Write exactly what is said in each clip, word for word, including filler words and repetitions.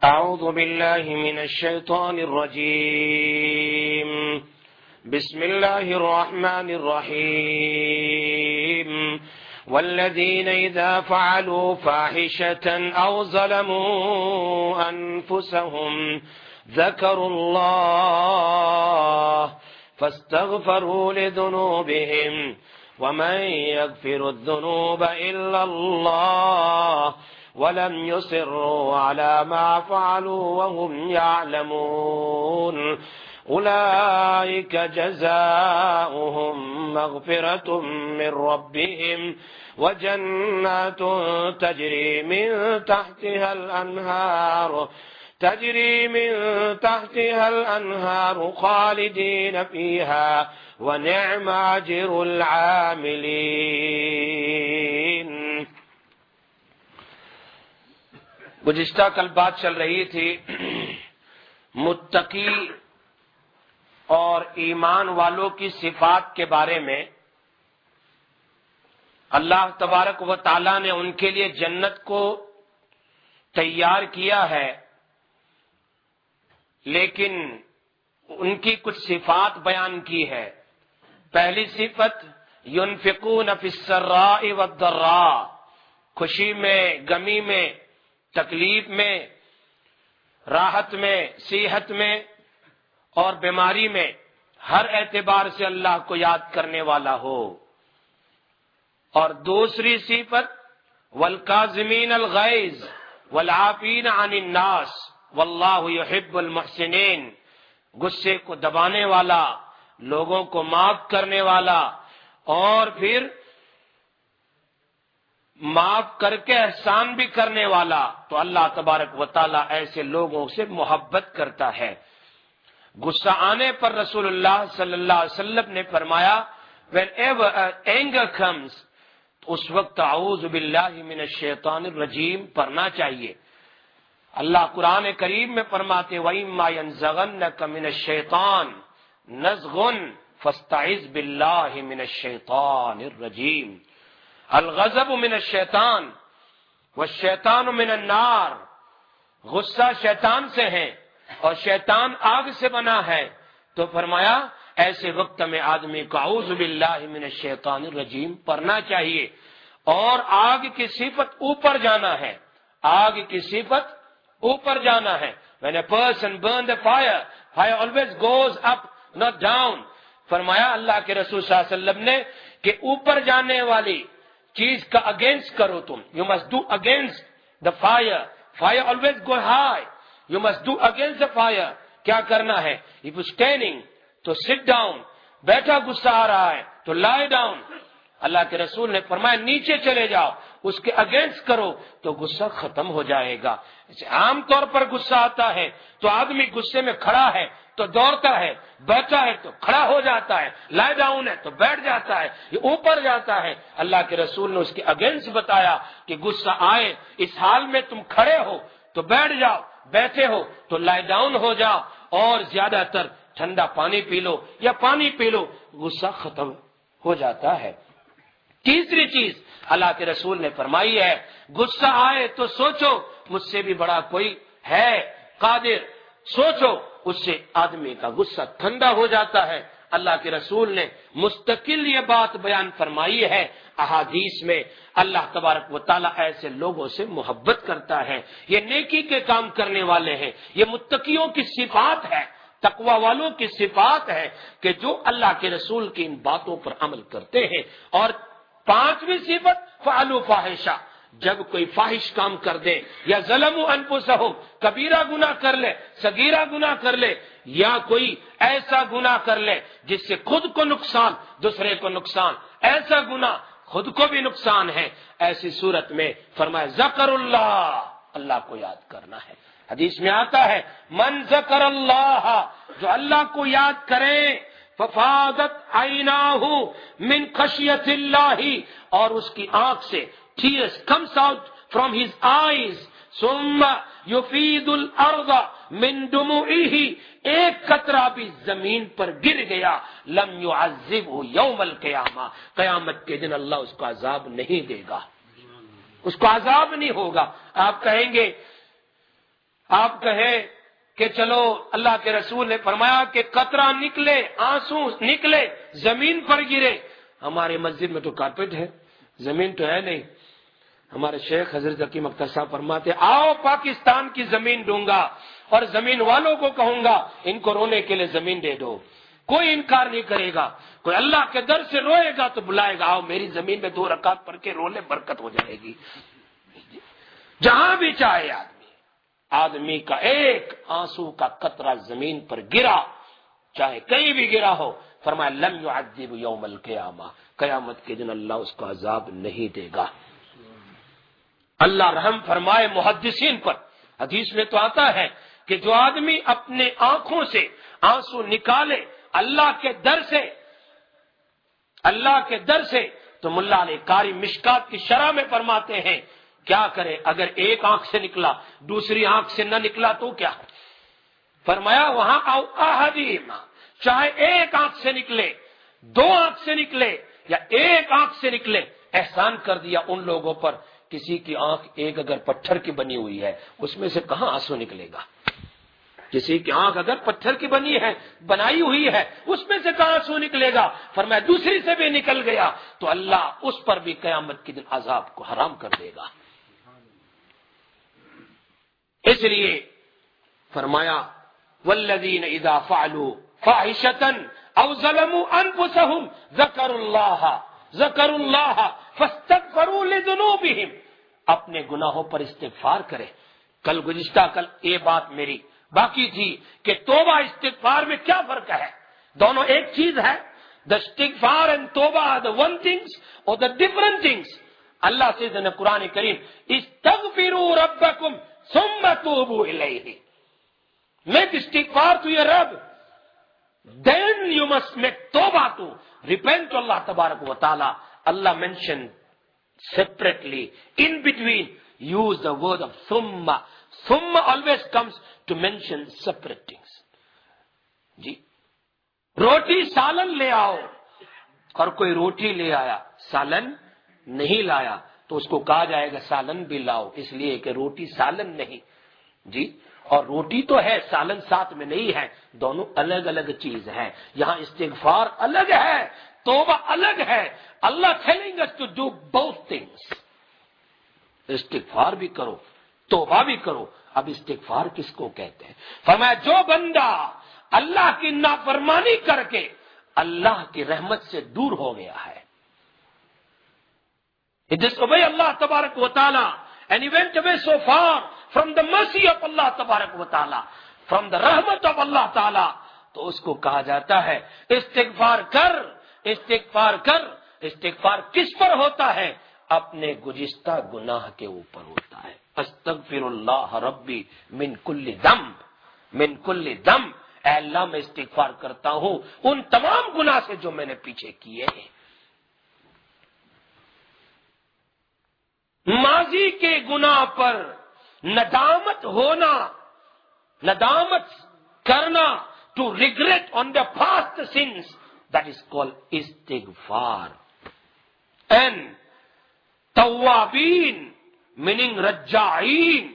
أعوذ بالله من الشيطان الرجيم بسم الله الرحمن الرحيم والذين إذا فعلوا فاحشة أو ظلموا أنفسهم ذكروا الله فاستغفروا لذنوبهم ومن يغفر الذنوب إلا الله ولم يصروا على ما فعلوا وهم يعلمون أولئك جزاؤهم مغفرة من ربهم وجنات تجري من تحتها الأنهار تجري من تحتها الأنهار خالدين فيها ونعم أجر العاملين۔ گزشتہ کل بات چل رہی تھی متقی اور ایمان والوں کی صفات کے بارے میں۔ اللہ تبارک و تعالی نے ان کے لیے جنت کو تیار کیا ہے، لیکن ان کی کچھ صفات بیان کی ہے۔ پہلی صفت ينفقون فی السراء والضراء، خوشی میں، غمی میں، تکلیف میں، راحت میں، صحت میں اور بیماری میں، ہر اعتبار سے اللہ کو یاد کرنے والا ہو۔ اور دوسری صفت والکاظمین الغیظ والعافین عن الناس واللہ یحب المحسنین، غصے کو دبانے والا، لوگوں کو معاف کرنے والا، اور پھر معاف کر کے احسان بھی کرنے والا۔ تو اللہ تبارک و تعالی ایسے لوگوں سے محبت کرتا ہے۔ غصہ آنے پر رسول اللہ صلی اللہ علیہ وسلم نے فرمایا whenever anger comes، تو اس وقت اعوذ باللہ من الشیطان الرجیم پڑھنا چاہیے۔ اللہ قرآن کریم میں فرماتے وَإِمَّا يَنزَغَنَّكَ مِنَ الشَّيْطَانِ نَزْغٌ فَاسْتَعِذْ بِاللَّهِ مِنَ الشَّيْطَانِ الرَّجِيمِ۔ الغضب من الشیطان والشیطان من النار، غصہ شیطان سے ہے اور شیطان آگ سے بنا ہے۔ تو فرمایا ایسے وقت میں آدمی کو اعوذ باللہ من الشیطان الرجیم پڑھنا چاہیے۔ اور آگ کی صفت اوپر جانا ہے، آگ کی صفت اوپر جانا ہے۔ When a person burns the fire, fire always goes up, not down۔ فرمایا اللہ کے رسول صلی اللہ علیہ وسلم نے کہ اوپر جانے والی چیز کا اگینسٹ کرو تم، you must do against the fire, fire always go high, you must do against the fire. کیا کرنا ہے؟ اف یو اسٹینڈنگ تو سٹ ڈاؤن، بیٹھا غصہ آ رہا ہے تو لائی ڈاؤن۔ اللہ کے رسول نے فرمایا نیچے چلے جاؤ، اس کے اگینسٹ کرو تو غصہ ختم ہو جائے گا۔ عام طور پر غصہ آتا ہے تو آدمی غصے میں کھڑا ہے تو دوڑتا ہے، بیٹھا ہے تو کھڑا ہو جاتا ہے، لائے ڈاؤن ہے تو بیٹھ جاتا ہے، یہ اوپر جاتا ہے۔ اللہ کے رسول نے اس کے اگینسٹ بتایا کہ غصہ آئے اس حال میں تم کھڑے ہو تو بیٹھ جاؤ، بیٹھے ہو تو لائے ڈاؤن ہو جاؤ، اور زیادہ تر ٹھنڈا پانی پی لو یا پانی پی لو، غصہ ختم ہو جاتا ہے۔ تیسری چیز اللہ کے رسول نے فرمائی ہے غصہ آئے تو سوچو مجھ سے بھی بڑا کوئی ہے قادر، سوچو، اس سے آدمی کا غصہ ٹھنڈا ہو جاتا ہے۔ اللہ کے رسول نے مستقل یہ بات بیان فرمائی ہے احادیث میں۔ اللہ تبارک و تعالیٰ ایسے لوگوں سے محبت کرتا ہے، یہ نیکی کے کام کرنے والے ہیں، یہ متقیوں کی صفات ہے، تقوی والوں کی صفات ہے کہ جو اللہ کے رسول کی ان باتوں پر عمل کرتے ہیں۔ اور پانچویں صفت فعلوا فاحشہ، جب کوئی فاحش کام کر دے یا ظلموا انفسہم، کبیرہ گناہ کر لے، صغیرہ گناہ کر لے، یا کوئی ایسا گناہ کر لے جس سے خود کو نقصان، دوسرے کو نقصان، ایسا گناہ خود کو بھی نقصان ہے، ایسی صورت میں فرمایا ذکر اللہ، اللہ کو یاد کرنا ہے۔ حدیث میں آتا ہے من ذکر اللہ، جو اللہ کو یاد کرے ففاضت عیناہ من خشیت اللہ، اور اس کی آنکھ سے tears comes out from his eyes، ثم یفید الارض من دموعہ، ایک قطرہ بھی زمین پر گر گیا لم یعذبہ یوم القیامہ، قیامت کے دن اللہ اس کو عذاب نہیں دے گا، اس کو عذاب نہیں ہوگا۔ آپ کہیں گے آپ کہیں کہ چلو اللہ کے رسول نے فرمایا کہ قطرہ نکلے، آنسو نکلے، زمین پر گرے. ہمارے مسجد میں تو کارپیٹ ہے، زمین تو ہے نہیں. ہمارے شیخ حضرت حکیم اختر صاحب فرماتے آؤ پاکستان کی زمین دوں گا اور زمین والوں کو کہوں گا ان کو رونے کے لیے زمین دے دو. کوئی انکار نہیں کرے گا. کوئی اللہ کے در سے روئے گا تو بلائے گا آؤ میری زمین میں دو رکعت پڑھ کے رو لے، برکت ہو جائے گی. جہاں بھی چاہے آدمی آدمی کا ایک آنسو کا قطرہ زمین پر گرا، چاہے کہیں بھی گرا ہو، فرمایا لم يعذب یوم القیامہ، قیامت کے دن اللہ اس کو عذاب نہیں دے گا. اللہ رحم فرمائے محدثین پر. حدیث میں تو آتا ہے کہ جو آدمی اپنے آنکھوں سے آنسو نکالے اللہ کے در سے، اللہ کے در سے، تو ملا علی قاری مشکات کی شرح میں فرماتے ہیں کیا کرے اگر ایک آنکھ سے نکلا دوسری آنکھ سے نہ نکلا تو کیا؟ فرمایا وہاں او احدہما، چاہے ایک آنکھ سے نکلے، دو آنکھ سے نکلے یا ایک آنکھ سے نکلے، احسان کر دیا ان لوگوں پر. کسی کی آنکھ ایک اگر پتھر کی بنی ہوئی ہے اس میں سے کہاں آنسو نکلے گا؟ کسی کی آنکھ اگر پتھر کی بنی ہے، بنائی ہوئی ہے، اس میں سے کہاں آنسو نکلے گا؟ فرمایا دوسری سے بھی نکل گیا تو اللہ اس پر بھی قیامت کے دن عذاب کو حرام کر دے گا. اس لیے فرمایا والذین اذا فعلوا فاحشۃ او ظلموا انفسهم ذکروا اللہ ذکروا اللہ فاستغفروا لذنوبہم، اپنے گناہوں پر استغفار کرے. کل گزشتہ کل یہ بات میری باقی تھی کہ توبہ استغفار میں کیا فرق ہے؟ دونوں ایک چیز ہے. دا استغفار اینڈ توبہ دا ون تھنگس اور دا ڈفرنٹ تھنگس. اللہ سے نے قرآن کریم استغفروا ربکم ثم توبوا الیہ، میک استغفار ٹو یور رب then you must make توبہ to repent to Allah تبارک و تعالی. Allah mentioned separately in between use the word of thumma. Thumma always comes to mention separate things. جی روٹی سالن لے آؤ اور کوئی روٹی لے آیا سالن نہیں لایا تو اس کو کہا جائے گا سالن بھی لاؤ، اس لیے کہ روٹی سالن نہیں. جی اور روٹی تو ہے سالن ساتھ میں نہیں ہے، دونوں الگ الگ چیز ہے. یہاں استغفار الگ ہے، توبہ الگ ہے. اللہ telling us to do both things. استغفار بھی کرو توبہ بھی کرو. اب استغفار کس کو کہتے ہیں؟ فرمایا جو بندہ اللہ کی نافرمانی کر کے اللہ کی رحمت سے دور ہو گیا ہے. He disobeyed Allah تبارک و تعالی and he went away so far from the mercy of Allah تبارک و تعالی, from the rahmat of Allah تعالی, تو اس کو کہا جاتا ہے استغفار کر استغفار کر. استغفار کس پر ہوتا ہے؟ اپنے گزشتہ گناہ کے اوپر ہوتا ہے. استغفر اللہ ربی من کل ذنب من کل ذنب. اے اللہ میں استغفار کرتا ہوں ان تمام گناہ سے جو میں نے پیچھے کیے ہیں. ماضی کے گناہ پر ندامت ہونا, ندامت کرنا, to regret on the past sins, that is called istighfar. And tawwabin meaning raja'in,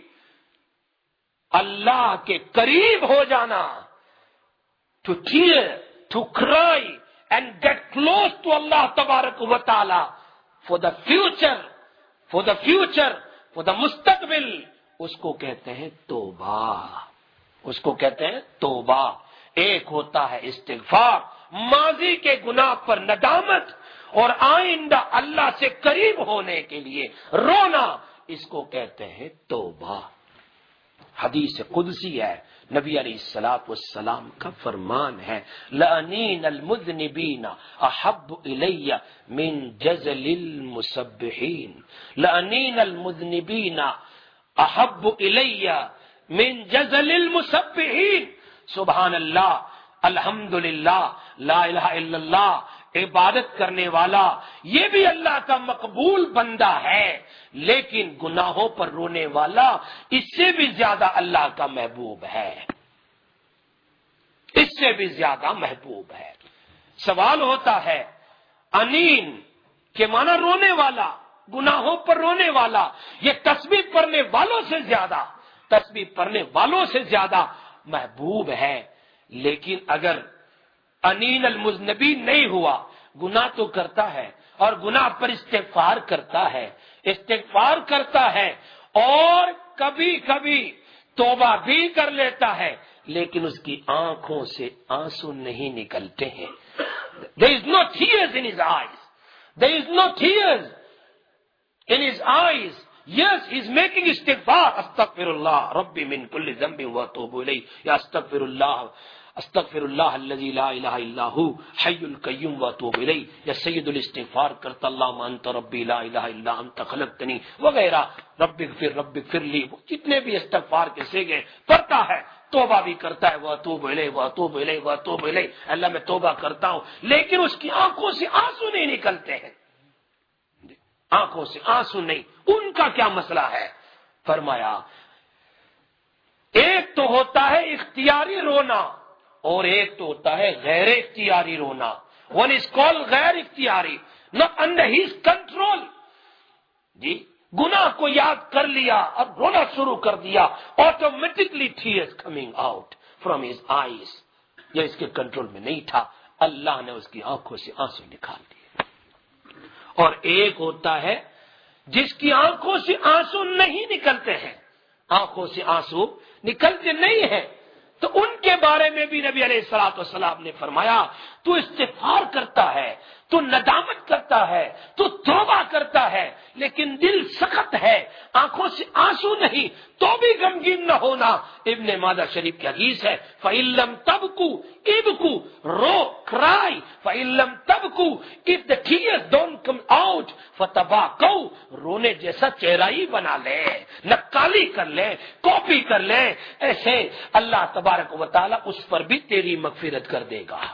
اللہ کے قریب ہو جانا, to tear, to cry and get close to Allah tabarak wa ta'ala for the future, for the future, for the mustaqbil, اس کو کہتے ہیں توبہ. اس کو کہتے ہیں توبہ. ایک ہوتا ہے استغفار, ماضی کے گناہ پر ندامت اور آئندہ اللہ سے قریب ہونے کے لیے رونا, اس کو کہتے ہیں توبہ. حدیث قدسی ہے, نبی علیہ الصلوۃ والسلام کا فرمان ہے, لَأَنِينَ الْمُذْنِبِينَ أَحَبُّ إِلَيَّ مِنْ جَزَلِ الْمُسَبِّحِينَ. لَأَنِينَ الْمُذْنِبِينَ أَحَبُّ إِلَيَّ مِنْ جَزَلِ الْمُسَبِّحِينَ. سبحان اللہ, الحمدللہ, لا الہ الا اللہ, عبادت کرنے والا یہ بھی اللہ کا مقبول بندہ ہے, لیکن گناہوں پر رونے والا اس سے بھی زیادہ اللہ کا محبوب ہے, اس سے بھی زیادہ محبوب ہے. سوال ہوتا ہے انین کے معنی رونے والا, گناہوں پر رونے والا, یہ تسبیح پڑھنے والوں سے زیادہ تسبیح پڑھنے والوں سے زیادہ محبوب ہے۔ لیکن اگر انین المذنبی نہیں ہوا، گناہ تو کرتا ہے اور گناہ پر استغفار کرتا ہے، استغفار کرتا ہے اور کبھی کبھی توبہ بھی کر لیتا ہے، لیکن اس کی آنکھوں سے آنسو نہیں نکلتے ہیں۔ There is no tears in his eyes. There is no tears in his eyes. Yes, he is making istighfar. Astaghfirullah Rabbi min kulli dhanbin wa atubu ilayh. Ya astaghfirullah Astaghfirullah alladhi la ilaha illa hu hayyul qayyum wa atubu ilayh. Ya sayyidul istighfar karta Allahumma anta rabbi la ilaha illa anta khalaqtani وغیرہ ربِّغْفِرْ ربِّغْفِرْ لِي، جتنے بھی استغفار کے سیغے پڑھتا ہے، توبہ بھی کرتا ہے، وہ توب الیہ وہ توب الیہ وہ توب الیہ، اللہ میں توبہ کرتا ہوں، لیکن اس کی آنکھوں سے آنسو نہیں نکلتے ہیں، آنکھوں سے آنسو نہیں۔ ان کا کیا مسئلہ ہے؟ فرمایا ایک تو ہوتا ہے اختیاری رونا اور ایک تو ہوتا ہے غیر اختیاری رونا۔ ون از کال غیر اختیاری، not under his control۔ جی گناہ کو یاد کر لیا اور رونا شروع کر دیا، automatically tears coming out from his eyes، یہ اس کے کنٹرول میں نہیں تھا، اللہ نے اس کی آنکھوں سے آنسو نکال دیے۔ اور ایک ہوتا ہے جس کی آنکھوں سے آنسو نہیں نکلتے ہیں، آنکھوں سے آنسو نکلتے نہیں ہیں، تو ان کے بارے میں بھی نبی علیہ الصلوۃ والسلام نے فرمایا تو استغفار کرتا ہے، تو ندامت کرتا ہے، تو توبہ کرتا ہے، لیکن دل سخت ہے، آنکھوں سے آنسو نہیں، تو بھی غمگین نہ ہونا۔ ابن ماجہ شریف کی حدیث ہے فَإِن لَّمْ تَبْكُوا ابْكُوا، رو cry فَإِن لَّمْ تَبْكُوا if the tears don't come out فَتَبَاكَوْا، رونے جیسا چہرہ ہی بنا لے، نقالی کر لے، کاپی کر لے، ایسے اللہ تبارک و تعالی اس پر بھی تیری مغفرت کر دے گا۔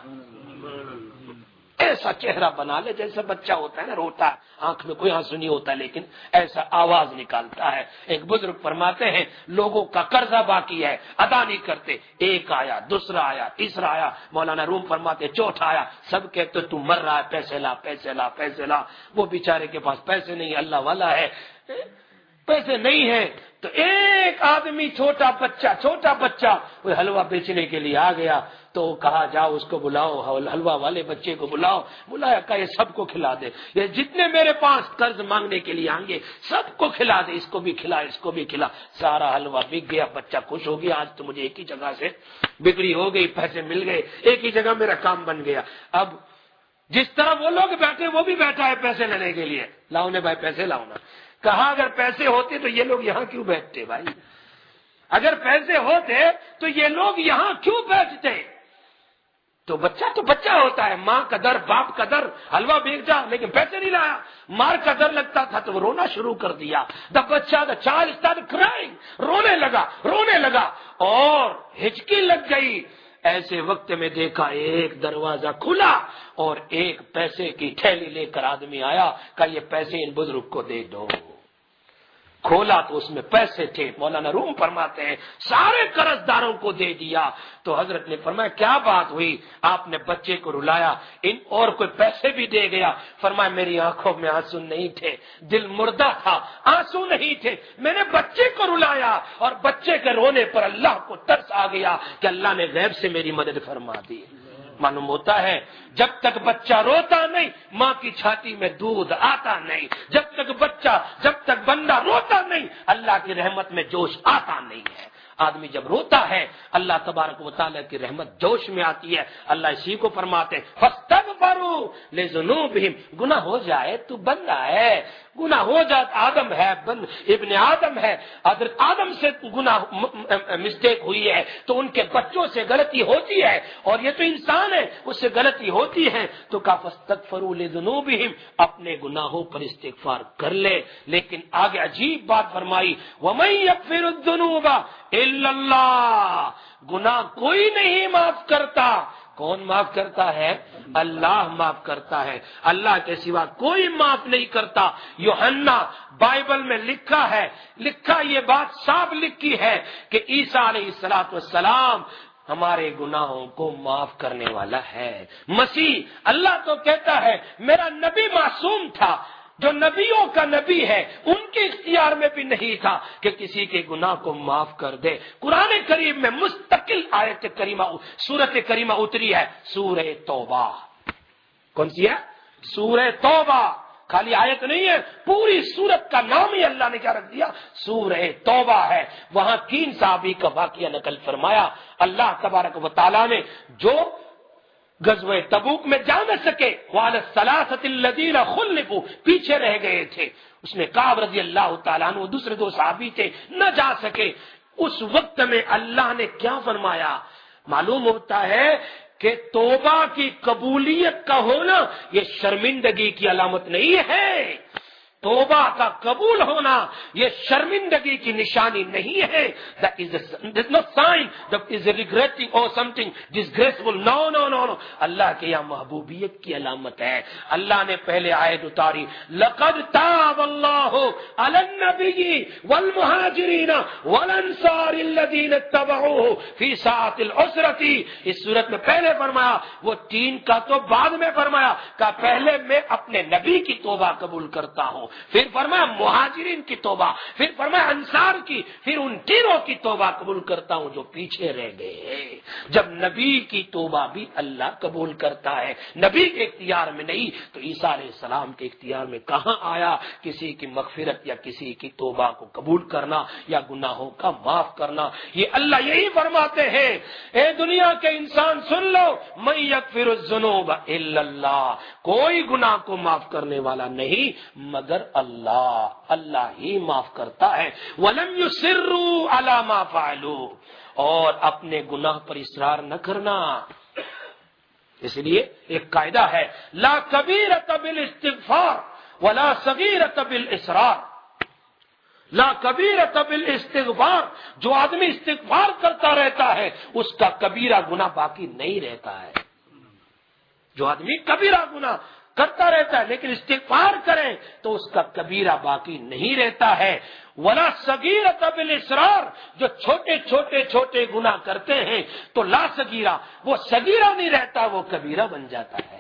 ایسا چہرہ بنا لے جیسا بچہ ہوتا ہے نا، روتا ہے، آنکھ میں کوئی آنسو نہیں ہوتا لیکن ایسا آواز نکالتا ہے۔ ایک بزرگ فرماتے ہیں لوگوں کا قرضہ باقی ہے، ادا نہیں کرتے، ایک آیا، دوسرا آیا، تیسرا آیا، مولانا روم فرماتے چوتھا آیا، سب کہتے تو مر رہا ہے، پیسے لا پیسے لا پیسے لا، وہ بیچارے کے پاس پیسے نہیں، اللہ والا ہے، پیسے نہیں ہیں، تو ایک آدمی چھوٹا بچہ چھوٹا بچہ کوئی حلوہ بیچنے کے لیے آ گیا، تو کہا جاؤ اس کو بلاؤ، حلوہ والے بچے کو بلاؤ، بلایا کہ یہ سب کو کھلا دے، یہ جتنے میرے پاس قرض مانگنے کے لیے آئیں گے سب کو کھلا دے، اس کو بھی کھلا اس کو بھی کھلا۔ سارا حلوہ بک گیا، بچہ خوش ہو گیا، آج تو مجھے ایک ہی جگہ سے بکری ہو گئی، پیسے مل گئے، ایک ہی جگہ میرا کام بن گیا۔ اب جس طرح وہ لوگ بیٹھے وہ بھی بیٹھا ہے پیسے لینے کے لیے، لاؤ نے بھائی پیسے لاؤ نا۔ کہا اگر پیسے ہوتے تو یہ لوگ یہاں کیوں بیٹھتے بھائی؟ اگر پیسے ہوتے تو یہ لوگ یہاں کیوں بیٹھتے؟ تو بچہ تو بچہ ہوتا ہے، ماں کا در باپ کا در، حلوہ بیچ جا لیکن پیسے نہیں لایا، مار کا در لگتا تھا تو وہ رونا شروع کر دیا۔ دا بچہ دا چائلڈ اسٹارٹڈ کرائنگ، رونے لگا رونے لگا اور ہچکی لگ گئی۔ ایسے وقت میں دیکھا ایک دروازہ کھلا اور ایک پیسے کی تھیلی لے کر آدمی آیا، کہا یہ پیسے ان بزرگ کو دے دو۔ کھولا تو اس میں پیسے تھے، مولانا روم فرماتے ہیں سارے قرض داروں کو دے دیا۔ تو حضرت نے فرمایا کیا بات ہوئی؟ آپ نے بچے کو رلایا، ان اور کوئی پیسے بھی دے گیا؟ فرمایا میری آنکھوں میں آنسو نہیں تھے، دل مردہ تھا، آنسو نہیں تھے، میں نے بچے کو رلایا اور بچے کے رونے پر اللہ کو ترس آ گیا کہ اللہ نے غیب سے میری مدد فرما دی۔ معلوم ہوتا ہے جب تک بچہ روتا نہیں ماں کی چھاتی میں دودھ آتا نہیں، جب تک بچہ جب تک بندہ روتا نہیں اللہ کی رحمت میں جوش آتا نہیں ہے۔ آدمی جب روتا ہے اللہ تبارک و تعالیٰ کی رحمت جوش میں آتی ہے۔ اللہ اسی کو فرماتے فاستغفروا لذنوبہم، گناہ ہو جائے تو بندہ ہے، گناہ ہو جائے آدم ہے، بن ابن آدم ہے، حضرت آدم سے گناہ مسٹیک ہوئی ہے تو ان کے بچوں سے غلطی ہوتی ہے اور یہ تو انسان ہے اس سے غلطی ہوتی ہے، تو کہا فاستغفروا لذنوبہم، اپنے گناہوں پر استغفار کر لے۔ لیکن آگے عجیب بات فرمائی وَمَن يَغْفِرُ الذُّنُوبَ إِلَّا اللَّهُ، گناہ کوئی نہیں معاف کرتا۔ کون معاف کرتا ہے؟ اللہ معاف کرتا ہے، اللہ کے سوا کوئی معاف نہیں کرتا۔ یوحنا بائبل میں لکھا ہے، لکھا یہ بات صاف لکھی ہے کہ عیسیٰ علیہ الصلوۃ والسلام ہمارے گناہوں کو معاف کرنے والا ہے۔ مسیح اللہ تو کہتا ہے میرا نبی معصوم تھا، جو نبیوں کا نبی ہے ان کے اختیار میں بھی نہیں تھا کہ کسی کے گناہ کو معاف کر دے. قرآن کریم میں مستقل آیت کریمہ سورت کریمہ اتری ہے، سورہ توبہ. کون سی ہے؟ سورہ توبہ. خالی آیت نہیں ہے، پوری سورت کا نام ہی اللہ نے کیا رکھ دیا؟ سورہ توبہ ہے. وہاں تین صحابی کا واقعہ نقل فرمایا. اللہ تبارک و تعالیٰ نے جو غزوہ تبوک میں جا نہ سکے، وعلی الثلاثۃ الذین خلفوا، پیچھے رہ گئے تھے، اس میں کعب رضی اللہ تعالیٰ عنہ دوسرے دو صحابی تھے، نہ جا سکے. اس وقت میں اللہ نے کیا فرمایا؟ معلوم ہوتا ہے کہ توبہ کی قبولیت کا ہونا یہ شرمندگی کی علامت نہیں ہے. توبہ کا قبول ہونا یہ شرمندگی کی نشانی نہیں ہے. That is a not sign that is regretting or something disgraceful. No, no, no, no. اللہ کے یہاں محبوبیت کی علامت ہے. اللہ نے پہلے آیت اتاری، لقد تاب اللہ علی النبی والمہاجرین والانصار الذین اتبعوہ فی ساعۃ العسرۃ. اس صورت میں پہلے فرمایا، وہ تین کا تو بعد میں فرمایا کہ پہلے میں اپنے نبی کی توبہ قبول کرتا ہوں، پھر فرمایا مہاجرین کی توبہ، پھر فرمایا انصار کی، پھر ان تینوں کی توبہ قبول کرتا ہوں جو پیچھے رہ گئے. جب نبی کی توبہ بھی اللہ قبول کرتا ہے، نبی کے اختیار میں نہیں، تو عیسیٰ علیہ السلام کے اختیار میں کہاں آیا کسی کی مغفرت یا کسی کی توبہ کو قبول کرنا یا گناہوں کا معاف کرنا؟ یہ اللہ یہی فرماتے ہیں، اے دنیا کے انسان سن لو، من یغفر الذنوب الا اللہ، کوئی گناہ کو معاف کرنے والا نہیں مگر اللہ. اللہ ہی معاف کرتا ہے. وَلَمْ يُصِرُّوا عَلَى مَا فَعَلُوا، اور اپنے گناہ پر اصرار نہ کرنا. اس لیے ایک قاعدہ ہے، لا کبیرۃ بالاستغفار ولا صغیرۃ بالاصرار. لا کبیرۃ بالاستغفار، جو آدمی استغفار کرتا رہتا ہے اس کا کبیرہ گناہ باقی نہیں رہتا ہے. جو آدمی کبیرہ گناہ کرتا رہتا ہے لیکن استغفار کرے تو اس کا کبیرہ باقی نہیں رہتا ہے. ولا صغیرۃ بالاصرار، جو چھوٹے چھوٹے چھوٹے گناہ کرتے ہیں تو لا صغیرہ، وہ صغیرہ نہیں رہتا، وہ کبیرہ بن جاتا ہے.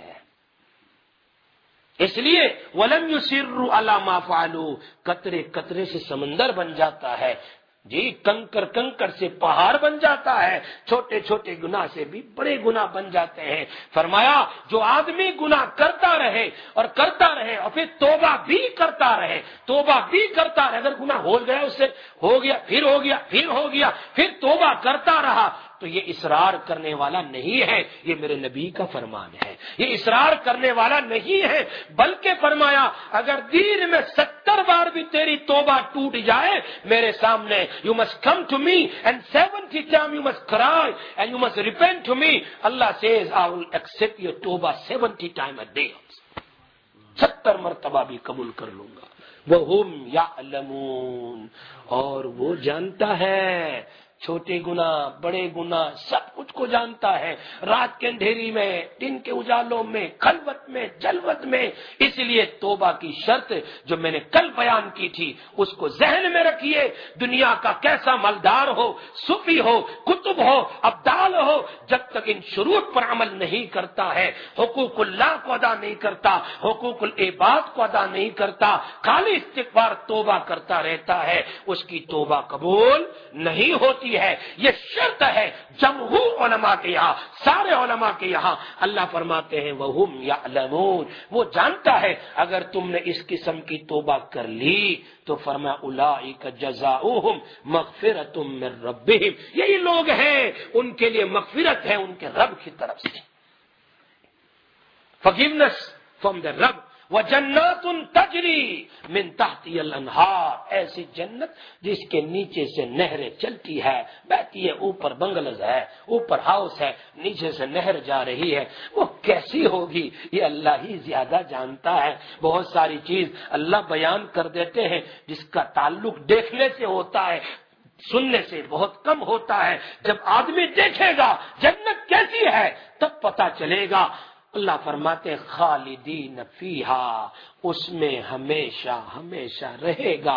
اس لیے ولم یصروا علی ما فعلوا، قطرے قطرے سے سمندر بن جاتا ہے، جی کنکر کنکر سے پہاڑ بن جاتا ہے، چھوٹے چھوٹے گناہ سے بھی بڑے گناہ بن جاتے ہیں. فرمایا جو آدمی گناہ کرتا رہے اور کرتا رہے اور پھر توبہ بھی کرتا رہے، توبہ بھی کرتا رہے، اگر گناہ ہو گیا اس سے ہو گیا پھر ہو گیا پھر ہو گیا پھر توبہ کرتا رہا، تو یہ اصرار کرنے والا نہیں ہے. یہ میرے نبی کا فرمان ہے، یہ اصرار کرنے والا نہیں ہے. بلکہ فرمایا اگر دین میں ستر بار بھی تیری توبہ ٹوٹ جائے میرے سامنے، you must come to me and seventy times you must cry and you must repent to me. Allah says I will accept your توبہ seventy times a day. ستر مرتبہ بھی قبول کر لوں گا. وَهُمْ يَعْلَمُونَ، اور وہ جانتا ہے، چھوٹے گناہ بڑے گناہ سب کچھ کو جانتا ہے، رات کے اندھیری میں، دن کے اجالوں میں، خلوت میں، جلوت میں. اس لیے توبہ کی شرط جو میں نے کل بیان کی تھی اس کو ذہن میں رکھیے. دنیا کا کیسا مالدار ہو، صوفی ہو، کتب ہو، ابدال ہو، جب تک ان شروط پر عمل نہیں کرتا ہے، حقوق اللہ کو ادا نہیں کرتا، حقوق العباد کو ادا نہیں کرتا، خالی استغفار توبہ کرتا رہتا ہے، اس کی توبہ قبول نہیں ہوتی ہے. یہ شرط ہے جمہور علماء کے یہاں، سارے علماء کے یہاں. اللہ فرماتے ہیں وَهُمْ يَعْلَمُونَ، وہ جانتا ہے اگر تم نے اس قسم کی توبہ کر لی تو فرمایا اولئک جزاؤہم مغفرۃ من ربہم، یہی لوگ ہیں ان کے لیے مغفرت ہے ان کے رب کی طرف سے، forgiveness from the رب. وَجَنَّاتٌ تَجْرِي مِن تَحْتِهَا الْأَنْهَارُ، ایسی جنت جس کے نیچے سے نہریں چلتی ہے، بہتی ہے، اوپر بنگلز ہے، اوپر ہاؤس ہے، نیچے سے نہر جا رہی ہے. وہ کیسی ہوگی یہ اللہ ہی زیادہ جانتا ہے. بہت ساری چیز اللہ بیان کر دیتے ہیں جس کا تعلق دیکھنے سے ہوتا ہے، سننے سے بہت کم ہوتا ہے. جب آدمی دیکھے گا جنت کیسی ہے تب پتہ چلے گا. اللہ فرماتے خالدین فیہا، اس میں ہمیشہ ہمیشہ رہے گا.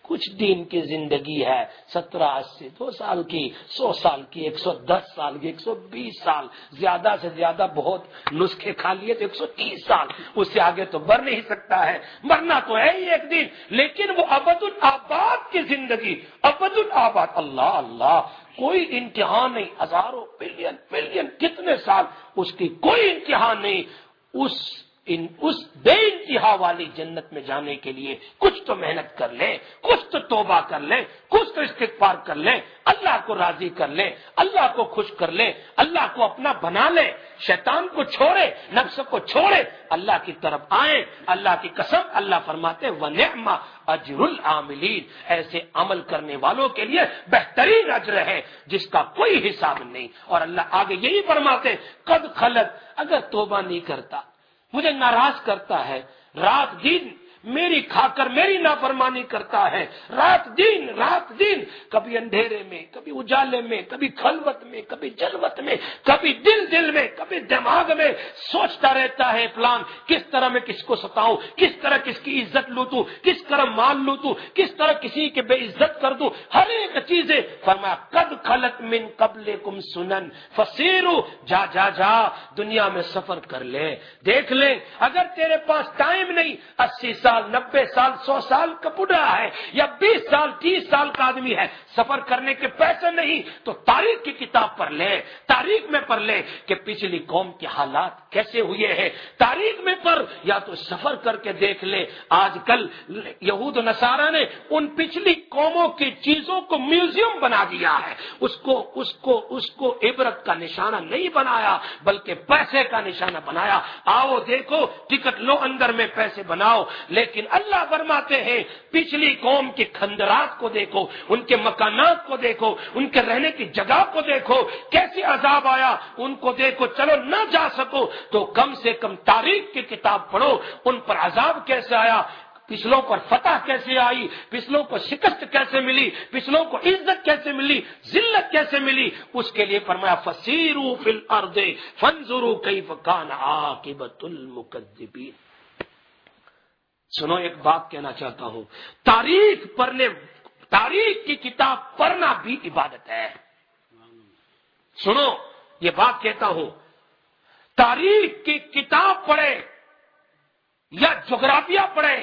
کچھ دن کی زندگی ہے، سترہ اسی دو سال کی، سو سال کی، ایک سو دس سال کی، ایک سو بیس سال، زیادہ سے زیادہ بہت نسخے کھا لیے تو ایک سو تیس سال، اس سے آگے تو بڑھ نہیں سکتا ہے، مرنا تو ہے ہی ایک دن، لیکن وہ ابد الآباد کی زندگی، ابد الآباد، اللہ اللہ، کوئی انتہا نہیں، ہزاروں بلین بلین کتنے سال، اس کی کوئی انتہا نہیں، اس ان اس بے انتہا والی جنت میں جانے کے لیے کچھ تو محنت کر لیں، کچھ تو توبہ کر لیں، کچھ تو استغفار کر لیں، اللہ کو راضی کر لیں، اللہ کو خوش کر لیں، اللہ کو اپنا بنا لیں، شیطان کو چھوڑے، نفس کو چھوڑے، اللہ کی طرف آئیں۔ اللہ کی قسم اللہ فرماتے وَنِعْمَ اجر العاملین، ایسے عمل کرنے والوں کے لیے بہترین اجر ہے جس کا کوئی حساب نہیں۔ اور اللہ آگے یہی فرماتے قد خلت، اگر توبہ نہیں کرتا، مجھے ناراض کرتا ہے، رات دن میری کھا کر میری نافرمانی کرتا ہے، رات دن رات دن، کبھی اندھیرے میں، کبھی اجالے میں، کبھی خلوت میں، کبھی جلوت میں، کبھی دل دل میں، کبھی دماغ میں سوچتا رہتا ہے پلان کس طرح میں کس کو ستاؤں، کس طرح کس کی عزت لوٹوں، کس طرح مال لوٹوں، کس طرح کسی کے بے عزت کر دوں، ہر ایک چیزیں۔ فرمایا قد خلت من قبلکم سنن فسیروا، جا جا جا دنیا میں سفر کر لے، دیکھ لے، اگر تیرے پاس ٹائم نہیں، اسی سال نبے سال سو سال کا بوڑھا ہے یا بیس سال تیس سال کا آدمی ہے، سفر کرنے کے پیسے نہیں تو تاریخ کی کتاب پڑھ لے، تاریخ میں پڑھ لے کہ پچھلی قوم کے حالات کیسے ہوئے ہیں، تاریخ میں پڑھ یا تو سفر کر کے دیکھ لے۔ آج کل یہود و نصارہ نے ان پچھلی قوموں کی چیزوں کو میوزیم بنا دیا ہے، اس کو اس کو اس کو عبرت کا نشانہ نہیں بنایا بلکہ پیسے کا نشانہ بنایا۔ آؤ دیکھو، ٹکٹ لو، اندر میں پیسے بناؤ، لیکن اللہ فرماتے ہیں پچھلی قوم کے کھندرات کو دیکھو، ان کے مکانات کو دیکھو، ان کے رہنے کی جگہ کو دیکھو، کیسے عذاب آیا ان کو دیکھو، چلو نہ جا سکو تو کم سے کم تاریخ کی کتاب پڑھو، ان پر عذاب کیسے آیا، پچھلوں پر فتح کیسے آئی، پچھلوں کو شکست کیسے ملی، پچھلوں کو عزت کیسے ملی، ذلت کیسے ملی، اس کے لیے فرمایا فسیروا فی الارض فانظروا کیف کان عاقبۃ المکذبین۔ سنو، ایک بات کہنا چاہتا ہوں، تاریخ پڑھنے، تاریخ کی کتاب پڑھنا بھی عبادت ہے۔ سنو، یہ بات کہتا ہوں، تاریخ کی کتاب پڑھے یا جغرافیہ پڑھے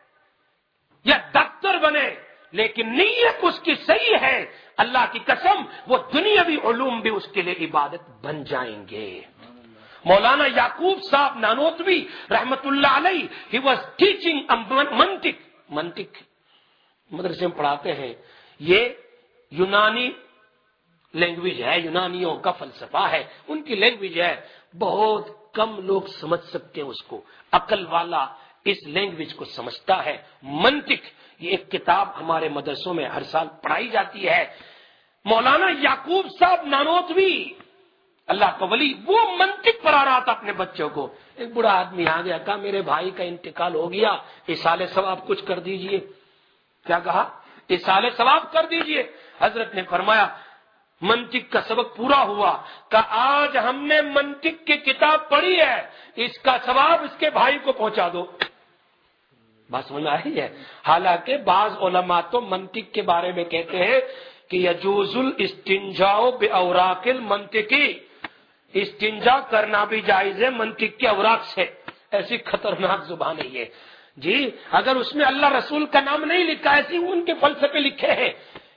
یا ڈاکٹر بنے، لیکن نیت اس کی صحیح ہے، اللہ کی قسم وہ دنیاوی علوم بھی اس کے لیے عبادت بن جائیں گے۔ مولانا یعقوب صاحب نانوتوی رحمت اللہ علیہ ہی واز ٹیچنگ منطق، منطق مدرسے میں پڑھاتے ہیں، یہ یونانی لینگویج ہے، یونانیوں کا فلسفہ ہے، ان کی لینگویج ہے، بہت کم لوگ سمجھ سکتے ہیں اس کو، عقل والا اس لینگویج کو سمجھتا ہے۔ منطق، یہ ایک کتاب ہمارے مدرسوں میں ہر سال پڑھائی جاتی ہے۔ مولانا یعقوب صاحب نانوتوی اللہ کا ولی، وہ منطق پڑھا رہا تھا اپنے بچوں کو، ایک بڑا آدمی آ گیا، کہا میرے بھائی کا انتقال ہو گیا، ایصال ثواب کچھ کر دیجئے۔ کیا کہا؟ ایصال ثواب کر دیجئے۔ حضرت نے فرمایا منطق کا سبق پورا ہوا، کہ آج ہم نے منطق کی کتاب پڑھی ہے، اس کا ثواب اس کے بھائی کو پہنچا دو۔ بات سمجھ میں آئی ہے؟ حالانکہ بعض علماء تو منطق کے بارے میں کہتے ہیں کہ یجوز الاستنجاء باوراق المنطقی، استنجا کرنا بھی جائز ہے منطق کے اوراق سے۔ ایسی خطرناک زبان ہے یہ جی، اگر اس میں اللہ رسول کا نام نہیں لکھا، ایسی ان کے فلسفے لکھے ہیں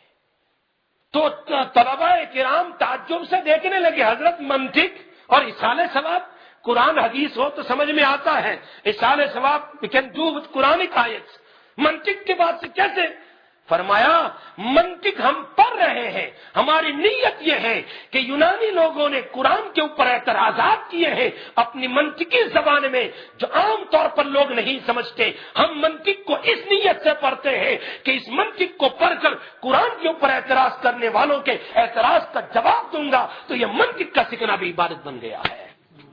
تو طلباء کرام تعجب سے دیکھنے لگے، حضرت منطق اور ایصال ثواب، قرآن حدیث ہو تو سمجھ میں آتا ہے، ایصال ثواب we can do with Quranic آیت، منطق کے بعد سے کیسے؟ فرمایا منطق ہم پڑھ رہے ہیں، ہماری نیت یہ ہے کہ یونانی لوگوں نے قرآن کے اوپر اعتراضات کیے ہیں اپنی منطقی زبان میں جو عام طور پر لوگ نہیں سمجھتے، ہم منطق کو اس نیت سے پڑھتے ہیں کہ اس منطق کو پڑھ کر قرآن کے اوپر اعتراض کرنے والوں کے اعتراض کا جواب دوں گا، تو یہ منطق کا سیکھنا بھی عبادت بن گیا ہے۔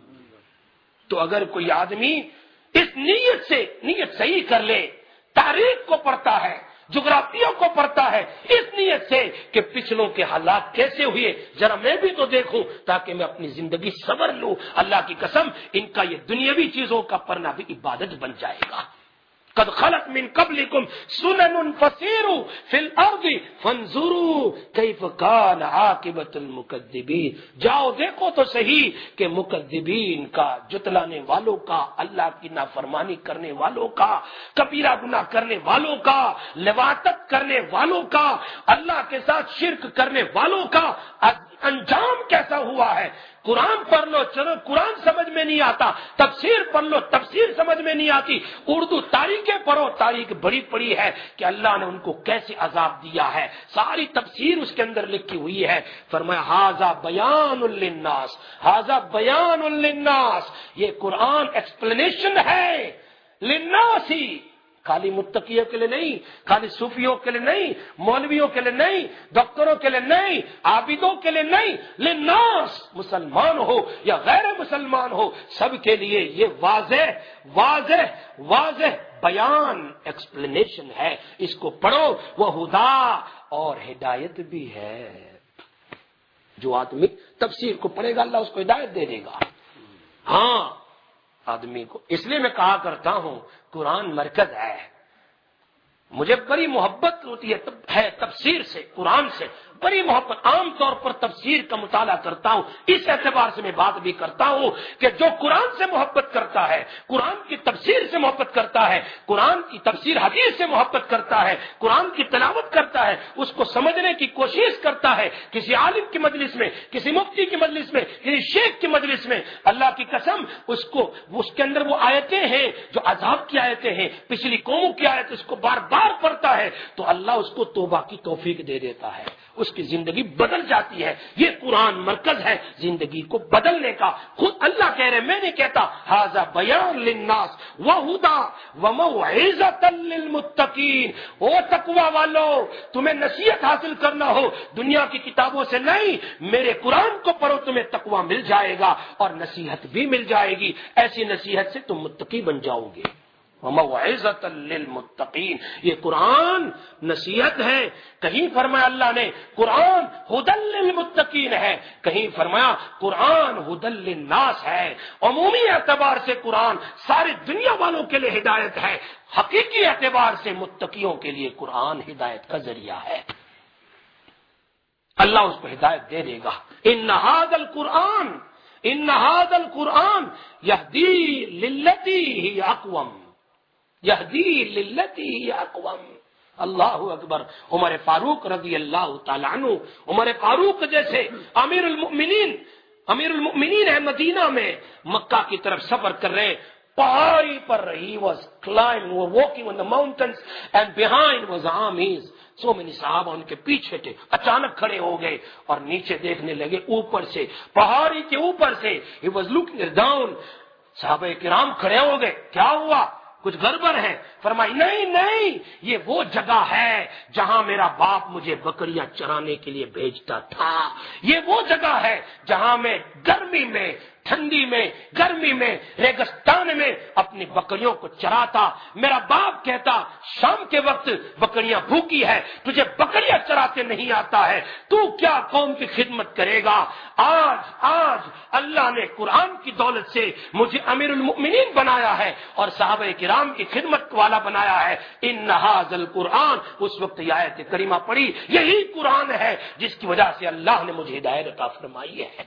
تو اگر کوئی آدمی اس نیت سے نیت صحیح کر لے، تاریخ کو پڑھتا ہے، جغرافیوں کو پڑھتا ہے اس نیت سے کہ پچھلوں کے حالات کیسے ہوئے، ذرا میں بھی تو دیکھوں تاکہ میں اپنی زندگی سنور لوں، اللہ کی قسم ان کا یہ دنیاوی چیزوں کا پڑھنا بھی عبادت بن جائے گا۔ قد خلت من قبلکم سنن فسیروا فی الارض فانظروا کیف کان عاقبۃ المکذبین. جاؤ دیکھو تو صحیح کہ مکذبین کا، جتلانے والوں کا، اللہ کی نافرمانی کرنے والوں کا، کبیرہ گناہ کرنے والوں کا، لواطت کرنے والوں کا، اللہ کے ساتھ شرک کرنے والوں کا انجام کیسا ہوا ہے. قرآن پڑھ لو، چلو قرآن سمجھ میں نہیں آتا، تفسیر پڑھ لو، تفسیر سمجھ میں نہیں آتی، اردو تاریخیں پڑھو، تاریخ بڑی پڑی ہے کہ اللہ نے ان کو کیسے عذاب دیا ہے، ساری تفسیر اس کے اندر لکھی ہوئی ہے. فرمایا ھذا بیان للناس، ھذا بیان للناس، یہ قرآن ایکسپلینیشن ہے للناس ہی، خالی متقیوں کے لیے نہیں، خالی صوفیوں کے لیے نہیں، مولویوں کے لیے نہیں، ڈاکٹروں کے لیے نہیں، عابدوں کے لیے نہیں، للناس، مسلمان ہو یا غیر مسلمان ہو، سب کے لیے یہ واضح واضح واضح بیان ایکسپلینیشن ہے. اس کو پڑھو، وہ ہدا اور ہدایت بھی ہے. جو آدمی تفسیر کو پڑھے گا اللہ اس کو ہدایت دے دے گا. ہاں آدمی کو، اس لیے میں کہا کرتا ہوں قرآن مرکز ہے. مجھے بڑی محبت ہوتی ہے تفسیر سے، قرآن سے بڑی محبت. عام طور پر تفسیر کا مطالعہ کرتا ہوں، اس اعتبار سے میں بات بھی کرتا ہوں کہ جو قرآن سے محبت کرتا ہے، قرآن کی تفسیر سے محبت کرتا ہے، قرآن کی تفسیر حدیث سے محبت کرتا ہے، قرآن کی تلاوت کرتا ہے، اس کو سمجھنے کی کوشش کرتا ہے، کسی عالم کی مجلس میں، کسی مفتی کی مجلس میں، کسی شیخ کی مجلس میں، اللہ کی قسم اس کو اس کے اندر وہ آیتیں ہیں جو عذاب کی آیتیں ہیں، پچھلی قوموں کی آیت، اس کو بار بار پڑھتا ہے تو اللہ اس کو توبہ کی توفیق دے دیتا ہے، اس کی زندگی بدل جاتی ہے. یہ قرآن مرکز ہے زندگی کو بدلنے کا. خود اللہ کہہ رہے، میں نہیں کہتا. ھذا بیان للناس وہدی وموعظۃ للمتقین. او تقوی والو، تمہیں نصیحت حاصل کرنا ہو دنیا کی کتابوں سے نہیں، میرے قرآن کو پڑھو، تمہیں تقوی مل جائے گا اور نصیحت بھی مل جائے گی. ایسی نصیحت سے تم متقی بن جاؤ گے. وموعظۃ للمتقین، یہ قرآن نصیحت ہے. کہیں فرمایا اللہ نے قرآن ھدی للمتقین ہے، کہیں فرمایا قرآن ھدی للناس ہے. عمومی اعتبار سے قرآن ساری دنیا والوں کے لیے ہدایت ہے، حقیقی اعتبار سے متقیوں کے لیے قرآن ہدایت کا ذریعہ ہے. اللہ اس کو ہدایت دے دے گا. ان ھذا القرآن ان ھذا القرآن یہدی للتی ہی اقوم، یہدی للتی ہی اقوم. اللہ اکبر. عمر فاروق رضی اللہ تعالیٰ عنہ، عمر فاروق جیسے امیر المؤمنین امیر المؤمنین ہے مدینہ میں، مکہ کی طرف سفر کر رہے، پہاڑی پر he was climbing, was walking on the mountains and behind was armies. سو میں صحابہ ان کے پیچھے تھے، اچانک کھڑے ہو گئے اور نیچے دیکھنے لگے، اوپر سے پہاڑی کے اوپر سے he was looking down. صحابہ کرام کھڑے ہو گئے، کیا ہوا؟ کچھ گڑبڑ ہے؟ فرمائی نہیں نہیں، یہ وہ جگہ ہے جہاں میرا باپ مجھے بکریاں چرانے کے لیے بھیجتا تھا. یہ وہ جگہ ہے جہاں میں گرمی میں، ٹھنڈی میں، گرمی میں، ریگستان میں اپنی بکریوں کو چراتا. میرا باپ کہتا شام کے وقت بکریاں بھوکی ہے، تجھے بکریاں چراتے نہیں آتا ہے، تو کیا قوم کی خدمت کرے گا؟ آج آج اللہ نے قرآن کی دولت سے مجھے امیر المؤمنین بنایا ہے اور صحابہ کرام کی خدمت والا بنایا ہے. ان ھذا القرآن، اس وقت یہ آیت کریمہ پڑھی، یہی قرآن ہے جس کی وجہ سے اللہ نے مجھے ہدایت عطا فرمائی ہے.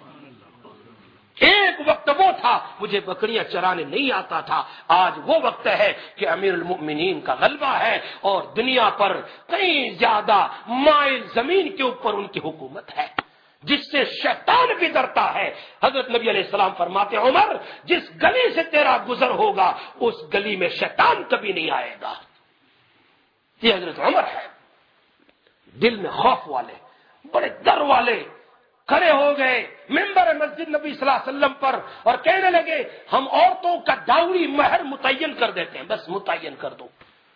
ایک وقت وہ تھا مجھے بکریاں چرانے نہیں آتا تھا، آج وہ وقت ہے کہ امیر المؤمنین کا غلبہ ہے اور دنیا پر کئی زیادہ مائل زمین کے اوپر ان کی حکومت ہے جس سے شیطان بھی ڈرتا ہے. حضرت نبی علیہ السلام فرماتے ہیں عمر، جس گلی سے تیرا گزر ہوگا اس گلی میں شیطان کبھی نہیں آئے گا. یہ حضرت عمر ہے، دل میں خوف والے، بڑے ڈر والے، کھڑے ہو گئے ممبر مسجد نبی صلی اللہ علیہ وسلم پر اور کہنے لگے ہم عورتوں کا ڈاوری مہر متعین کر دیتے ہیں، بس متعین کر دو،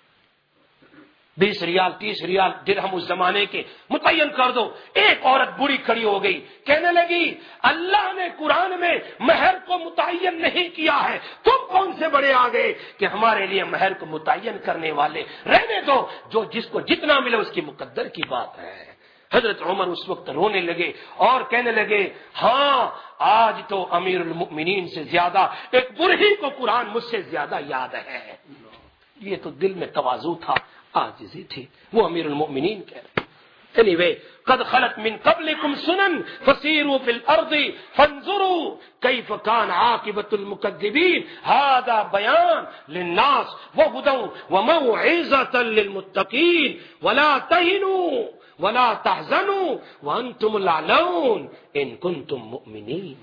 بیس ریال تیس ریال درہم اس زمانے کے متعین کر دو. ایک عورت بوڑھی کھڑی ہو گئی، کہنے لگی اللہ نے قرآن میں مہر کو متعین نہیں کیا ہے، تم کون سے بڑے آ گئے کہ ہمارے لیے مہر کو متعین کرنے والے، رہنے دو، جو جس کو جتنا ملے اس کی مقدر کی بات ہے. حضرت عمر اس وقت رونے لگے اور کہنے لگے ہاں آج تو امیر المؤمنین سے زیادہ ایک بوڑھی کو قرآن مجھ سے زیادہ یاد ہے. یہ تو دل میں تواضع تھا، عاجزی تھی. وہ امیر المؤمنین کہہ رہے. anyway قد خلت من قبلكم سنن فسيروا في الارض فانظروا كيف كان عاقبة المكذبين هذا بيان للناس وهدى وموعظة للمتقين ولا تهنوا ولا تحزنوا وانتم الاعلون ان كنتم مؤمنين.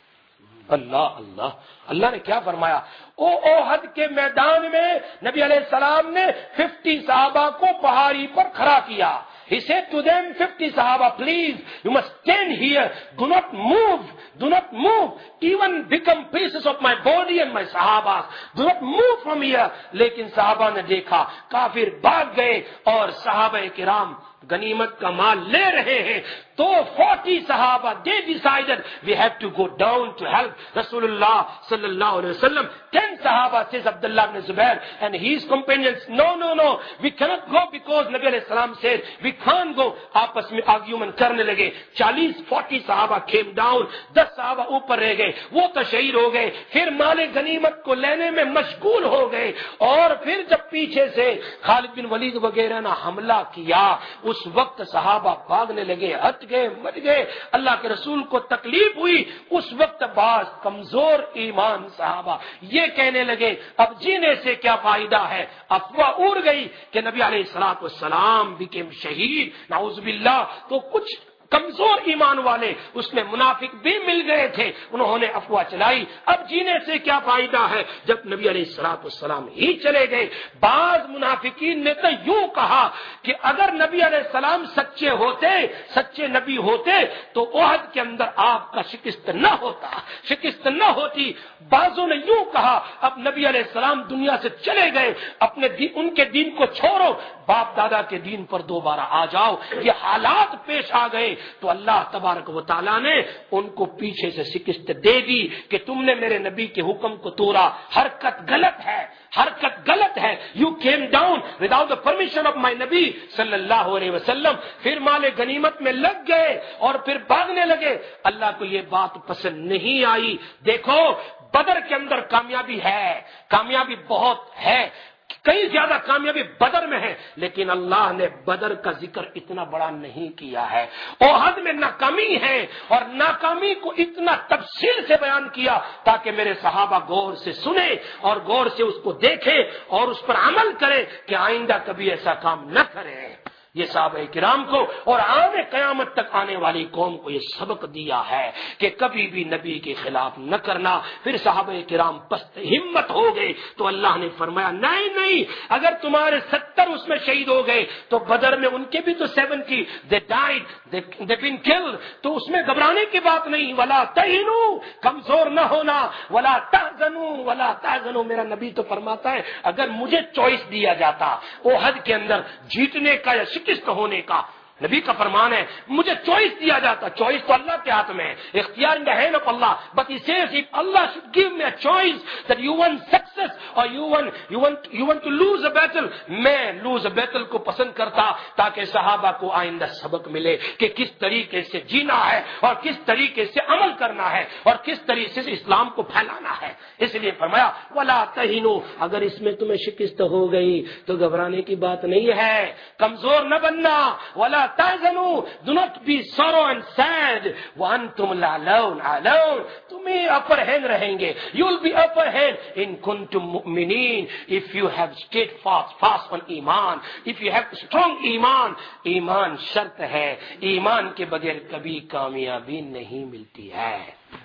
اللہ اللہ اللہ نے کیا فرمایا؟ او احد کے میدان میں نبی علیہ السلام نے ففٹی صحابہ کو پہاڑی پر کھڑا کیا. He said to them, fifty Sahaba, please, you must stand here. Do not move. Do not move. Even become pieces of my body and my Sahabas. Do not move from here. لیکن صحابہ نے دیکھا کافر بھاگ گئے اور صحابہ کرام غنیمت کا مال لے رہے ہیں. تو forty صحابہ they decided we have to go down to help Rasulullah sallallahu alaihi wasallam. ten صحابہ says Abdullah ibn Zubair and his companions, no no no we cannot go because Nabi alayhi salam said we can't go. آپس میں argument کرنے لگے. چالیس forty صحابہ came down. دس صحابہ اوپر رہ گئے. وہ تو شہید ہو گئے. پھر مال غنیمت کو لینے میں مشغول ہو گئے. اور پھر جب پیچھے سے خالد بن ولید وغیرہ نے حملہ کیا اس وقت صحابہ بھاگنے لگے, ہٹ گئے, مٹ گئے. اللہ کے رسول کو تکلیف ہوئی. اس وقت بعض کمزور ایمان صحابہ یہ کہنے لگے اب جینے سے کیا فائدہ ہے. افواہ اڑ گئی کہ نبی علیہ الصلوۃ والسلام became شہید, نعوذ باللہ. تو کچھ کمزور ایمان والے اس میں منافق بھی مل گئے تھے, انہوں نے افواہ چلائی اب جینے سے کیا فائدہ ہے جب نبی علیہ الصلوۃ والسلام ہی چلے گئے. بعض منافقین نے تو یوں کہا کہ اگر نبی علیہ السلام سچے ہوتے, سچے نبی ہوتے تو احد کے اندر آپ کا شکست نہ ہوتا, شکست نہ ہوتی. بعضوں نے یوں کہا اب نبی علیہ السلام دنیا سے چلے گئے, اپنے دین, ان کے دین کو چھوڑو, باپ دادا کے دین پر دوبارہ آ جاؤ. یہ حالات پیش آ گئے تو اللہ تبارک و تعالیٰ نے ان کو پیچھے سے شکست دے دی کہ تم نے میرے نبی کے حکم کو توڑا, حرکت غلط ہے, حرکت غلط ہے. You came down without the permission of my نبی صلی اللہ علیہ وسلم. پھر مال غنیمت میں لگ گئے اور پھر بھاگنے لگے. اللہ کو یہ بات پسند نہیں آئی. دیکھو بدر کے اندر کامیابی ہے, کامیابی بہت ہے, کئی زیادہ کامیابی بدر میں ہے, لیکن اللہ نے بدر کا ذکر اتنا بڑا نہیں کیا ہے. احد میں ناکامی ہے اور ناکامی کو اتنا تفصیل سے بیان کیا تاکہ میرے صحابہ غور سے سنیں اور غور سے اس کو دیکھیں اور اس پر عمل کریں کہ آئندہ کبھی ایسا کام نہ کریں. یہ صحابہ کرام کو اور عام قیامت تک آنے والی قوم کو یہ سبق دیا ہے کہ کبھی بھی نبی کے خلاف نہ کرنا. پھر صحابہ کرام پست ہمت ہو گئے تو اللہ نے فرمایا نہیں نہیں, اگر تمہارے ستر اس میں شہید ہو گئے تو بدر میں ان کے بھی تو seventy they died, they, they've been killed. تو اس میں گھبرانے کی بات نہیں. ولا تہنوا, کمزور نہ ہونا, ولا تحزنوا ولا تحزنوا. میرا نبی تو فرماتا ہے اگر مجھے چوائس دیا جاتا احد کے اندر جیتنے کا یا شکست ہونے کا, نبی کا فرمان ہے مجھے چوائس دیا جاتا. چوائس تو اللہ کے ہاتھ میں ہے, اختیار in the hand of Allah. But he says if Allah should give me a choice that you want success or you want you want you want to lose a battle, میں lose a battle کو پسند کرتا تاکہ صحابہ کو آئندہ سبق ملے کہ کس طریقے سے جینا ہے اور کس طریقے سے عمل کرنا ہے اور کس طریقے سے اسلام کو پھیلانا ہے. اس لیے فرمایا ولا تہنوا, اگر اس میں تمہیں شکست ہو گئی تو گھبرانے کی بات نہیں ہے, کمزور نہ بننا. ولا تحزنوا, do not be sorrow and sad. وانتم الاعلون, اعلون تمہیں upper hand رہیں گے. You will be upper hand in kuntum mu'minin, if you have steadfast fast on ایمان, if you have strong ایمان. ایمان شرط ہے, ایمان کے بغیر کبھی کامیابی نہیں ملتی ہے.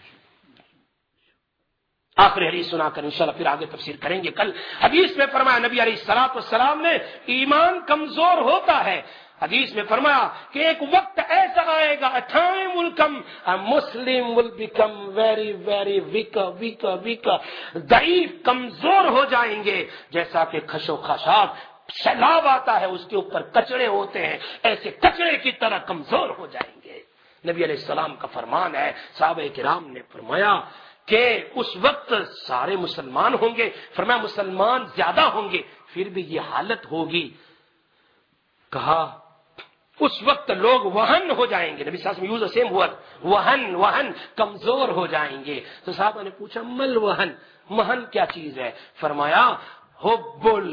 آخری حدیث سنا کر انشاءاللہ پھر آگے تفسیر کریں گے کل. حدیث میں فرمایا نبی علیہ الصلوۃ والسلام نے ایمان کمزور ہوتا ہے. حدیث میں فرمایا کہ ایک وقت ایسا آئے گا, a time will come, a Muslim will become very very weaker weaker weaker, ضعیف, کمزور ہو جائیں گے. جیسا کہ خشو خاشاک سیلاب آتا ہے اس کے اوپر کچڑے ہوتے ہیں, ایسے کچڑے کی طرح کمزور ہو جائیں گے. نبی علیہ السلام کا فرمان ہے. صحابہ کرام نے فرمایا کہ اس وقت سارے مسلمان ہوں گے. فرمایا مسلمان زیادہ ہوں گے پھر بھی یہ حالت ہوگی. کہا اس وقت لوگ وہن ہو جائیں گے. نبی صلی اللہ علیہ وسلم use same word, when, when کمزور ہو جائیں گے. تو صحابہ نے پوچھا مل وہن, وہن کیا چیز ہے؟ فرمایا حب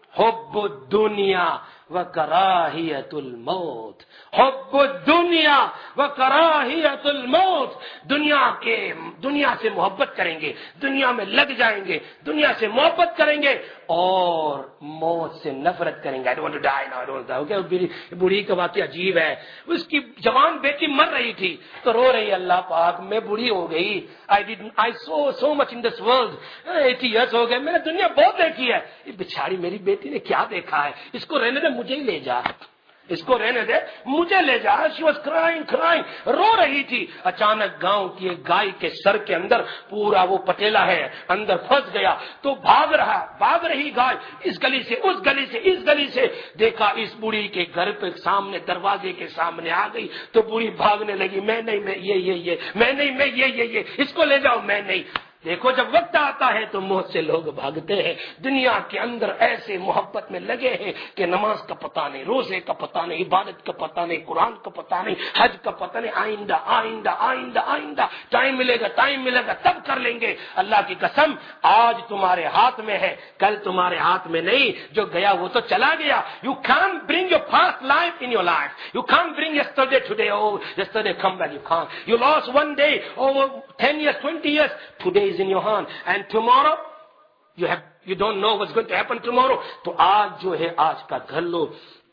حب الدنیا و کراہیت الموت، حب الدنیا و کراہیت الموت، دنیا کے دنیا سے محبت کریں گے، دنیا میں لگ جائیں گے، دنیا سے محبت کریں گے اور موت سے نفرت کریں گے. I don't want to die now, I don't want to die. Okay, بوڑھی کا واقعہ عجیب ہے. اس کی جوان بیٹی مر رہی تھی تو رو رہی، اللہ پاک میں بوڑھی ہو گئی. I did I saw so much in this world. Eighty years ہو گئے، میں نے دنیا بہت دیکھی ہے. یہ بیچاری میری بیٹی نے کیا دیکھا ہے، اس کو رہنے دے، مجھے ہی لے جا، اس کو رہنے دے، مجھے لے جا. She was crying, crying, رو رہی تھی. اچانک گاؤں کی ایک گائے کے سر کے اندر پورا وہ پٹیلا ہے اندر پھنس گیا تو بھاگ رہا بھاگ رہی گائے اس گلی سے اس گلی سے اس گلی سے. دیکھا اس بوڑھی کے گھر پہ سامنے دروازے کے سامنے آ گئی تو بوڑھی بھاگنے لگی، میں نہیں میں یہ یہ یہ میں نہیں میں یہ یہ یہ اس کو لے جاؤ، میں نہیں. دیکھو جب وقت آتا ہے تو موت سے لوگ بھاگتے ہیں. دنیا کے اندر ایسے محبت میں لگے ہیں کہ نماز کا پتہ نہیں، روزے کا پتہ نہیں، عبادت کا پتہ نہیں، قرآن کا پتہ نہیں، حج کا پتہ نہیں. آئندہ آئندہ آئندہ آئندہ ٹائم ملے گا ٹائم ملے گا تب کر لیں گے. اللہ کی قسم آج تمہارے ہاتھ میں ہے، کل تمہارے ہاتھ میں نہیں. جو گیا وہ تو چلا گیا. You can't bring your past life in your life. You can't bring yesterday today. Oh, yesterday come back. You can't. You lost one day over ten years, twenty years. Today is in your hand and tomorrow you have you don't know what's going to happen tomorrow. تو آج جو ہے آج کا گھر لو.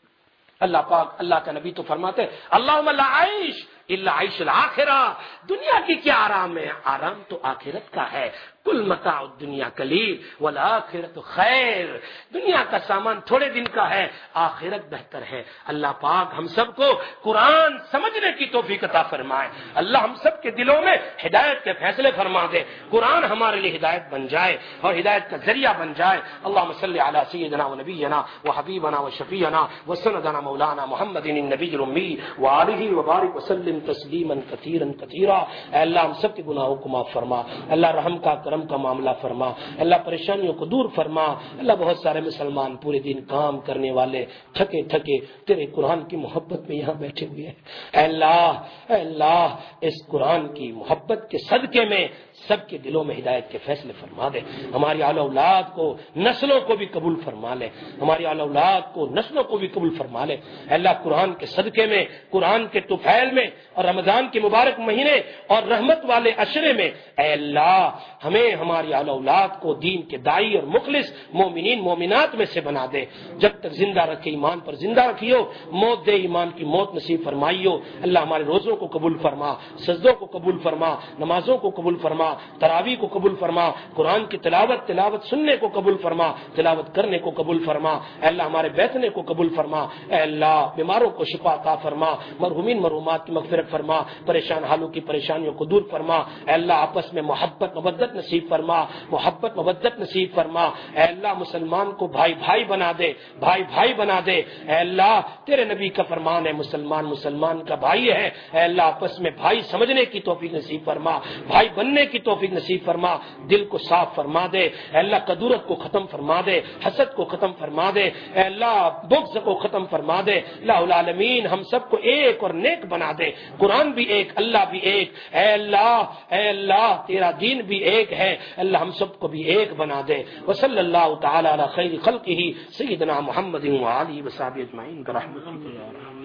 اللہ پاک اللہ کا نبی تو فرماتے ہیں اللہم لا عیش الا عیش الاخرہ. دنیا کی کیا آرام ہے، آرام تو آخرت کا ہے. کل متاع الدنیا قلیل والآخرۃ خیر. دنیا کا سامان تھوڑے دن کا ہے، آخرت بہتر ہے. اللہ پاک ہم سب کو قرآن سمجھنے کی توفیق عطا فرمائے. اللہ ہم سب کے دلوں میں ہدایت کے فیصلے فرما دے. قرآن ہمارے لیے ہدایت بن جائے اور ہدایت کا ذریعہ بن جائے. اللہم صلی علی سیدنا و نبینا و حبیبنا و شفیعنا و سندنا مولانا محمد النبی الامی وآلہ وبارک وسلم تسلیما کثیرا کثیرا. اے اللہ ہم سب کے گناہوں کو معاف فرما. اللہ رحم کا کرم کا معاملہ فرما. اللہ پریشانیوں کو دور فرما. اللہ بہت سارے مسلمان پورے دن کام کرنے والے تھکے تھکے تیرے قرآن کی محبت میں یہاں بیٹھے ہوئے ہیں. اے اللہ اے اللہ اس قرآن کی محبت کے صدقے میں سب کے دلوں میں ہدایت کے فیصلے فرما دے. ہماری اعلی اولاد کو نسلوں کو بھی قبول فرما لے. ہماری اعلی اولاد کو نسلوں کو بھی قبول فرما لے. اے اللہ قرآن کے صدقے میں، قرآن کے طفیل میں اور رمضان کے مبارک مہینے اور رحمت والے عشرے میں اے اللہ ہمیں ہماری اعلی اولاد کو دین کے داعی اور مخلص مومنین مومنات میں سے بنا دے. جب تک زندہ رکھے ایمان پر زندہ رکھیو، موت دے ایمان کی موت نصیب فرمائیو. اللہ ہمارے روزوں کو قبول فرما، سجدوں کو قبول فرما، نمازوں کو قبول فرما، تراویح کو قبول فرما، قرآن کی تلاوت تلاوت سننے کو قبول فرما، تلاوت کرنے کو قبول فرما. اے اللہ ہمارے بیٹھنے کو قبول فرما. اے اللہ بیماروں کو شفا عطا فرما، مرحومین مرحومات کی مغفرت فرما، پریشان حالوں کی پریشانیوں کو دور فرما. اے اللہ آپس میں محبت مودت نصیب فرما، محبت مودت نصیب فرما. اے اللہ مسلمان کو بھائی بھائی بنا دے، بھائی بھائی بنا دے. اے اللہ تیرے نبی کا فرمان ہے مسلمان مسلمان کا بھائی ہے. اے اللہ آپس میں بھائی سمجھنے کی توفیق نصیب فرما، بھائی بننے کی توفیق نصیب فرما. دل کو صاف فرما دے. اے اللہ کدورت کو ختم فرما دے، حسد کو ختم فرما دے. اے اللہ بغض کو ختم فرما دے. اللہ العالمین ہم سب کو ایک اور نیک بنا دے. قرآن بھی ایک، اللہ بھی ایک. اے اللہ اے اللہ تیرا دین بھی ایک ہے. اللہ ہم سب کو بھی ایک بنا دے. وصلی اللہ تعالی علی خیر خلقہ سیدنا محمد و آلہ و صحبہ اجمعین برحمتک یا ارحم